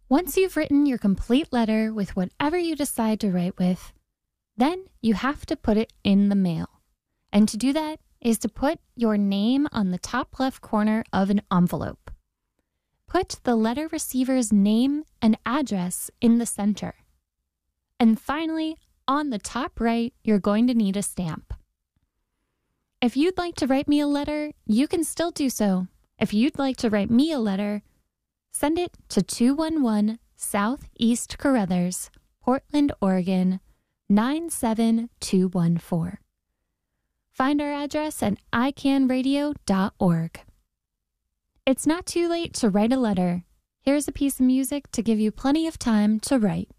Once you've written your complete letter with whatever you decide to write with, then you have to put it in the mail. And to do that is to put your name on the top left corner of an envelope. Put the letter receiver's name and address in the center. And finally, on the top right, you're going to need a stamp. If you'd like to write me a letter, you can still do so. If you'd like to write me a letter, send it to 211 Southeast Carruthers, Portland, Oregon, 97214. Find our address at icanradio.org. It's not too late to write a letter. Here's a piece of music to give you plenty of time to write.